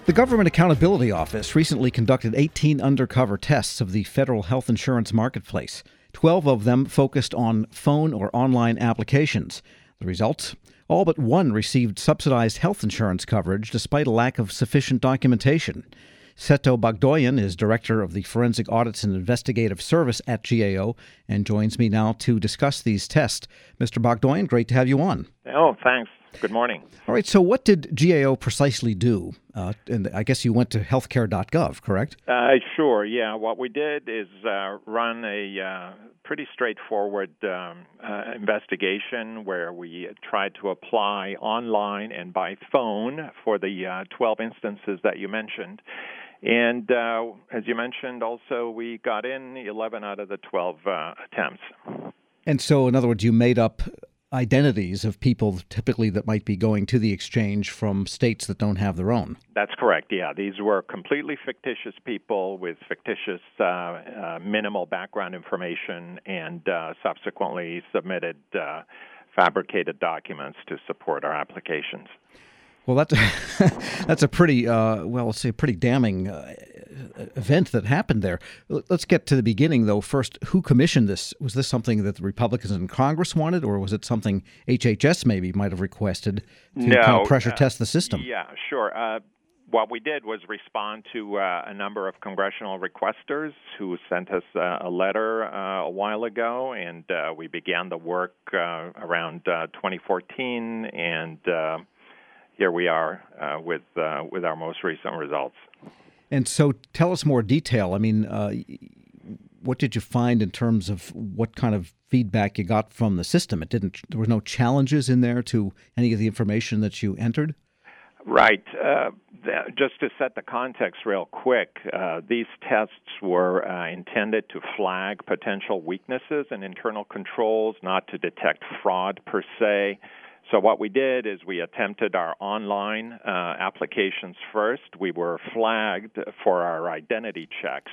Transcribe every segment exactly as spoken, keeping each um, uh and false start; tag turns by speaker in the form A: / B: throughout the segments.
A: The Government Accountability Office recently conducted eighteen undercover tests of the federal health insurance marketplace. Twelve of them focused on phone or online applications. The results? All but one received subsidized health insurance coverage despite a lack of sufficient documentation. Seto Bagdoyan is Director of the Forensic Audits and Investigative Service at G A O and joins me now to discuss these tests. Mister Bagdoyan, great to have you on.
B: Oh, thanks. Good morning.
A: All right, so what did G A O precisely do? Uh, and I guess you went to healthcare dot gov, correct?
B: Uh, sure, yeah. What we did is uh, run a uh, pretty straightforward um, uh, investigation where we tried to apply online and by phone for the uh, twelve instances that you mentioned. And uh, as you mentioned, also, we got in eleven out of the twelve uh, attempts.
A: And so, in other words, you made up identities of people typically that might be going to the exchange from states that don't have their own.
B: That's correct, yeah. These were completely fictitious people with fictitious uh, uh, minimal background information and uh, subsequently submitted uh, fabricated documents to support our applications.
A: Well, that's a, that's a pretty, uh, well, let's say a pretty damning uh, event that happened there. Let's get to the beginning, though. First, who commissioned this? Was this something that the Republicans in Congress wanted, or was it something H H S maybe might have requested to
B: no,
A: kind of pressure
B: uh,
A: test the system?
B: Yeah, sure. Uh, what we did was respond to uh, a number of congressional requesters who sent us uh, a letter uh, a while ago, and uh, we began the work uh, around uh, twenty fourteen, and uh, here we are uh, with uh, with our most recent results.
A: And so tell us more detail. I mean, uh, what did you find in terms of what kind of feedback you got from the system? It didn't. There were no challenges in there to any of the information that you entered?
B: Right. Uh, th- just to set the context real quick, uh, these tests were uh, intended to flag potential weaknesses in internal controls, not to detect fraud per se. So what we did is we attempted our online uh, applications first. We were flagged for our identity checks,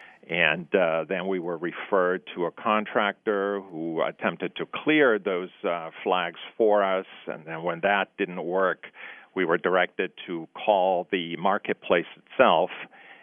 B: and uh, then we were referred to a contractor who attempted to clear those uh, flags for us, and then when that didn't work, we were directed to call the marketplace itself,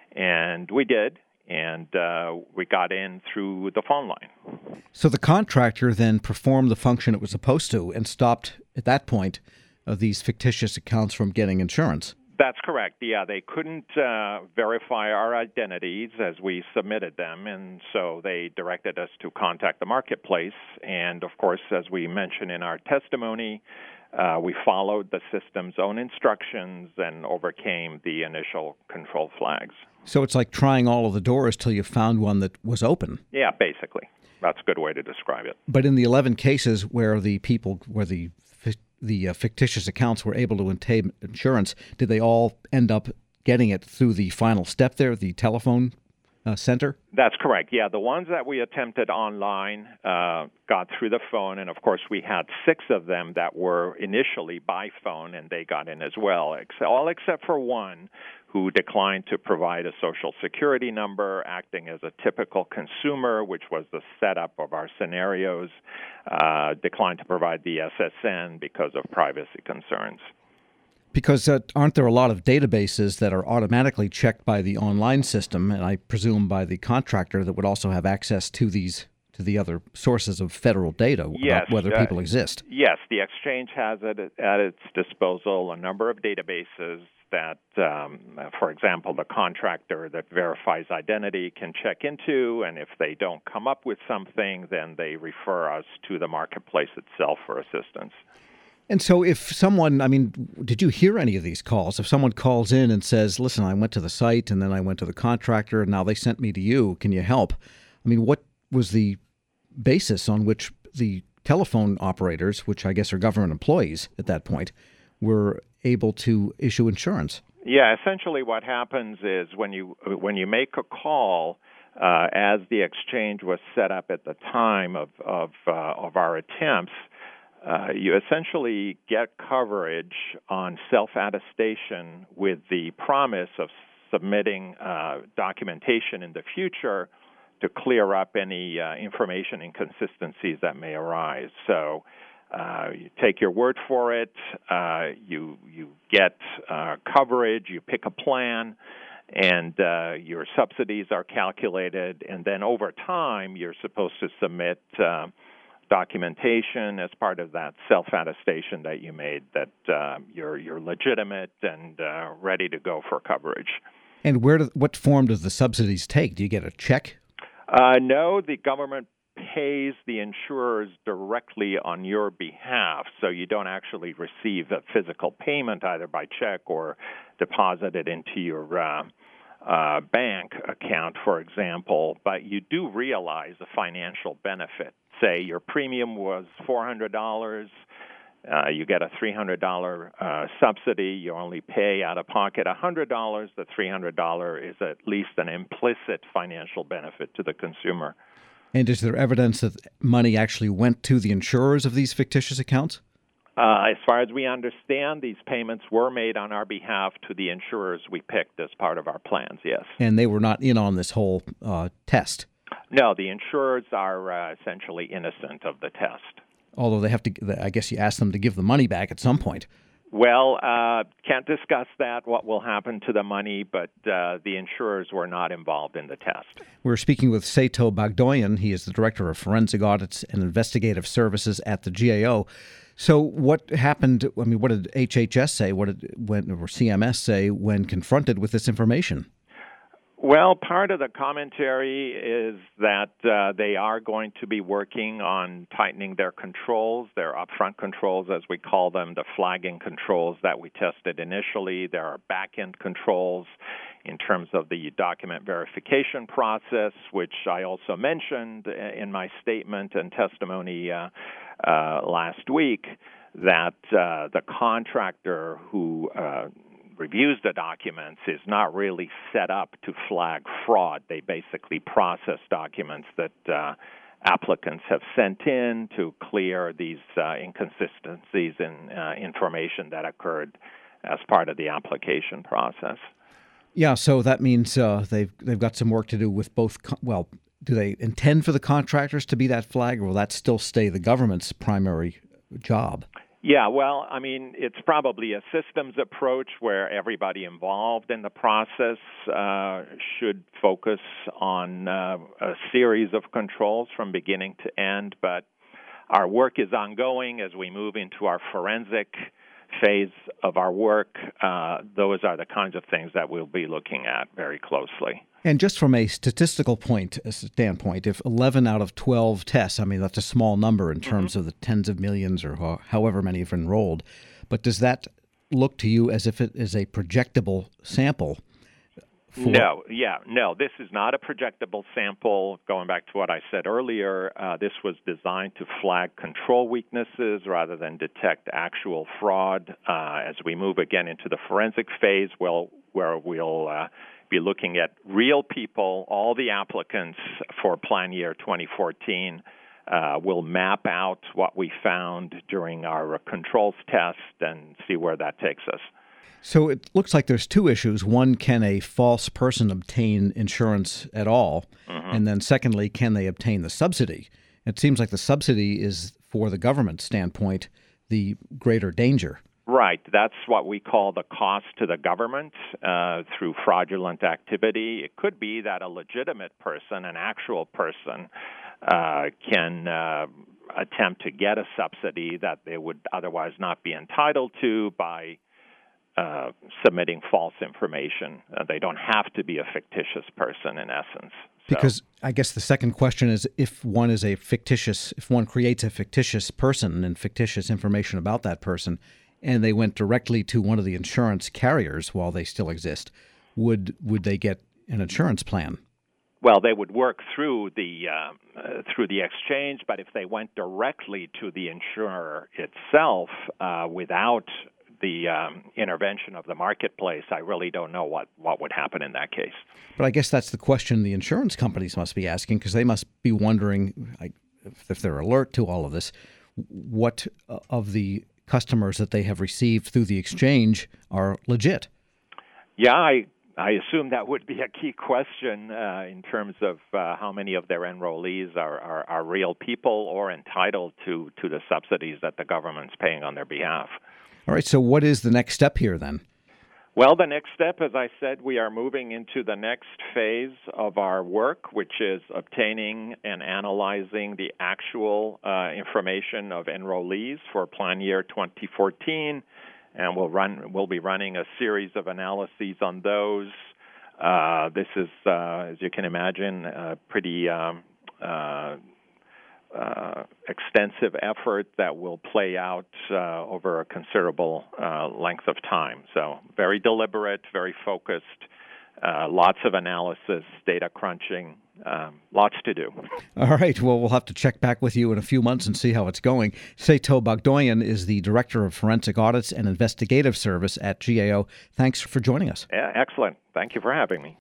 B: and we did. And uh, we got in through the phone line.
A: So the contractor then performed the function it was supposed to and stopped, at that point, uh, these fictitious accounts from getting insurance.
B: That's correct. Yeah, they couldn't uh, verify our identities as we submitted them, and so they directed us to contact the marketplace. And, of course, as we mentioned in our testimony, Uh, we followed the system's own instructions and overcame the initial control flags.
A: So it's like trying all of the doors till you found one that was open.
B: Yeah, basically. That's a good way to describe it.
A: But in the eleven cases where the people, where the the uh, fictitious accounts were able to obtain insurance, did they all end up getting it through the final step there, the telephone Uh, center?
B: That's correct. Yeah, the ones that we attempted online uh, got through the phone, and of course we had six of them that were initially by phone, and they got in as well, ex- all except for one who declined to provide a Social Security number, acting as a typical consumer, which was the setup of our scenarios, uh, declined to provide the S S N because of privacy concerns.
A: Because uh, aren't there a lot of databases that are automatically checked by the online system, and I presume by the contractor that would also have access to these to the other sources of federal data
B: yes,
A: about whether
B: uh,
A: people exist?
B: Yes, the exchange has at, at its disposal a number of databases that, um, for example, the contractor that verifies identity can check into, and if they don't come up with something, then they refer us to the marketplace itself for assistance.
A: And so if someone, I mean, did you hear any of these calls? If someone calls in and says, listen, I went to the site and then I went to the contractor and now they sent me to you, can you help? I mean, what was the basis on which the telephone operators, which I guess are government employees at that point, were able to issue insurance?
B: Yeah, essentially what happens is when you when you make a call, uh, as the exchange was set up at the time of, of, uh, of our attempts, Uh, you essentially get coverage on self-attestation with the promise of submitting uh, documentation in the future to clear up any uh, information inconsistencies that may arise. So Uh, you take your word for it. Uh, you you get uh, coverage. You pick a plan, and uh, your subsidies are calculated. And then over time, you're supposed to submit uh, documentation as part of that self-attestation that you made that uh, you're you're legitimate and uh, ready to go for coverage.
A: And where do, what form does the subsidies take? Do you get a check?
B: Uh, no, the government pays the insurers directly on your behalf, so you don't actually receive a physical payment either by check or deposited into your uh, uh, bank account, for example, but you do realize a financial benefit. Say your premium was four hundred dollars, uh, you get a three hundred dollars uh, subsidy, you only pay out of pocket one hundred dollars, the three hundred dollars is at least an implicit financial benefit to the consumer.
A: And is there evidence that money actually went to the insurers of these fictitious accounts?
B: Uh, as far as we understand, these payments were made on our behalf to the insurers we picked as part of our plans, yes.
A: And they were not in on this whole uh, test?
B: No, the insurers are uh, essentially innocent of the test.
A: Although they have to, I guess you ask them to give the money back at some point.
B: Well, uh, can't discuss that, what will happen to the money, but uh, the insurers were not involved in the test.
A: We're speaking with Seto Bagdoyan. He is the Director of Forensic Audits and Investigative Services at the G A O. So what happened, I mean, what did H H S say, what did when, or C M S say when confronted with this information?
B: Well, part of the commentary is that uh, they are going to be working on tightening their controls, their upfront controls, as we call them, the flagging controls that we tested initially. There are back-end controls in terms of the document verification process, which I also mentioned in my statement and testimony uh, uh, last week, that uh, the contractor who uh, reviews the documents is not really set up to flag fraud. They basically process documents that uh, applicants have sent in to clear these uh, inconsistencies in uh, information that occurred as part of the application process.
A: Yeah, so that means uh, they've they've got some work to do with both. Con- well, do they intend for the contractors to be that flag, or will that still stay the government's primary job?
B: Yeah, well, I mean, it's probably a systems approach where everybody involved in the process uh, should focus on uh, a series of controls from beginning to end. But our work is ongoing as we move into our forensic phase of our work. Uh, those are the kinds of things that we'll be looking at very closely.
A: And just from a statistical point a standpoint, if eleven out of twelve tests, I mean, that's a small number in terms mm-hmm. of the tens of millions or ho- however many have enrolled, but does that look to you as if it is a projectable sample? For-
B: no, yeah, no, this is not a projectable sample. Going back to what I said earlier, uh, this was designed to flag control weaknesses rather than detect actual fraud. Uh, as we move again into the forensic phase, well, where we'll uh, be looking at real people, all the applicants for plan year twenty fourteen. Uh, we'll map out what we found during our controls test and see where that takes us.
A: So it looks like there's two issues. One, can a false person obtain insurance at all? Mm-hmm. And then secondly, can they obtain the subsidy? It seems like the subsidy is, for the government standpoint, the greater danger.
B: Right. That's what we call the cost to the government uh, through fraudulent activity. It could be that a legitimate person, an actual person, uh, can uh, attempt to get a subsidy that they would otherwise not be entitled to by uh, submitting false information. Uh, they don't have to be a fictitious person, in essence. So.
A: Because I guess the second question is, if one is a fictitious, if one creates a fictitious person and fictitious information about that person, and they went directly to one of the insurance carriers while they still exist, would would they get an insurance plan?
B: Well, they would work through the uh, uh, through the exchange, but if they went directly to the insurer itself uh, without the um, intervention of the marketplace, I really don't know what, what would happen in that case.
A: But I guess that's the question the insurance companies must be asking, because they must be wondering, like, if they're alert to all of this, what of the customers that they have received through the exchange are legit.
B: Yeah, I I assume that would be a key question uh, in terms of uh, how many of their enrollees are, are, are real people or entitled to, to the subsidies that the government's paying on their behalf.
A: All right, so what is the next step here then?
B: Well, the next step, as I said, we are moving into the next phase of our work, which is obtaining and analyzing the actual uh, information of enrollees for plan year twenty fourteen. And we'll run. We'll be running a series of analyses on those. Uh, this is, uh, as you can imagine, a pretty um, uh, uh, extensive effort that will play out uh, over a considerable uh, length of time. So very deliberate, very focused, uh, lots of analysis, data crunching. Um, lots to do.
A: All right. Well, we'll have to check back with you in a few months and see how it's going. Seito Bogdoyan is the Director of Forensic Audits and Investigative Service at G A O. Thanks for joining us.
B: Yeah, excellent. Thank you for having me.